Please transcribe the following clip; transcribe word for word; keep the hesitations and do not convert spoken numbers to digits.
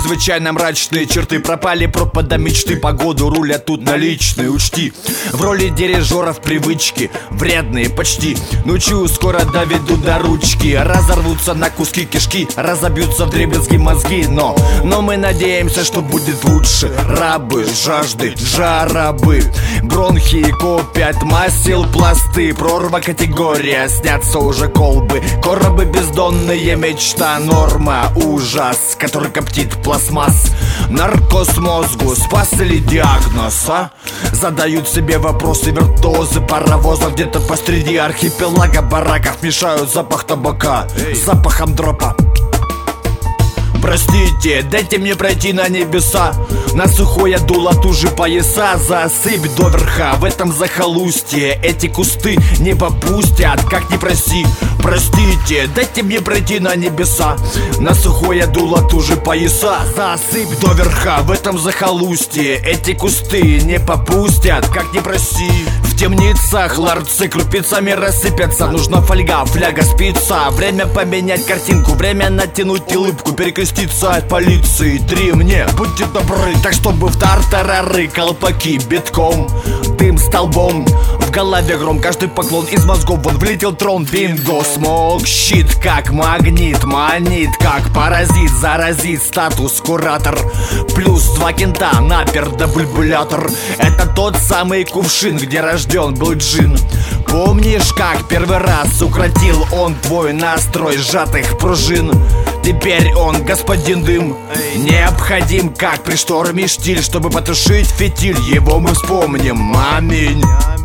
чрезвычайно мрачные черты. Пропали пропада мечты, погоду рулят тут наличные, учти. В роли дирижеров привычки, вредные почти. Ну чую, скоро доведу до ручки. Разорвутся на куски кишки, разобьются в дребезги мозги. Но, но мы надеемся, что будет лучше. Рабы, жажды, жарабы, бронхи копят масел пласты. Прорва категория, снятся уже колбы. Коробы бездонные, мечта, норма, ужас, который коптит пластмасс. Наркоз мозгу, спас ли диагноз, а? Задают себе вопросы виртуозы паровозов. Где-то посреди архипелага бараков мешают запах табака с запахом дропа. Простите, дайте мне пройти на небеса. На сухое дуло тужи пояса. Засыпь доверха в этом захолустье. Эти кусты не попустят, как ни проси. Простите, дайте мне пройти на небеса. На сухое дуло тужи пояса. Засыпь доверха в этом захолустье. Эти кусты не попустят, как ни проси. В темницах ларцы крупицами рассыпятся. Нужна фольга, фляга, спица. Время поменять картинку, время натянуть улыбку, перекреститься от полиции. Три мне, будьте добры, так чтобы в тартарары колпаки битком, дым столбом. В голове гром, каждый поклон из мозгов вон влетел трон. Бинго, смог, щит как магнит, манит как паразит, заразит статус куратор. Плюс два кента, напер да бульбулятор. Это тот самый кувшин, где рожден был джин. Помнишь, как первый раз укротил он твой настрой сжатых пружин? Теперь он господин дым, необходим, как при шторме штиль. Чтобы потушить фитиль, его мы вспомним. Аминь.